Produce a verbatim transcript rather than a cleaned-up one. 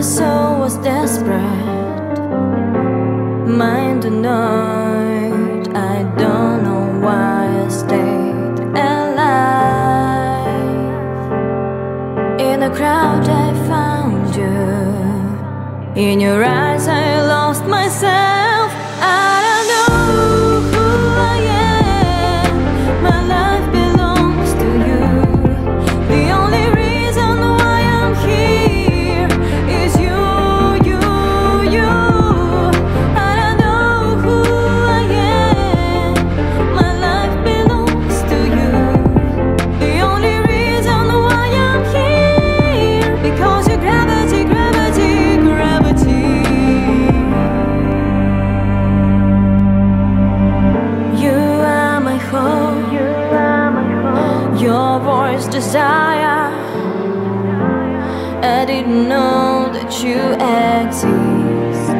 soul was desperate, mind annoyed. I don't know why I stayed alive. In a crowd I found you, in your eyes I lost myself. I don't know who I am, my life belongs to you. The only reason why I'm here is you, you, you. I don't know who I am, my life belongs to you. The only reason why I'm here, because your gravity, gravity, gravity. You are my hope, you are my hope. Your voice desire. I didn't know that you exist.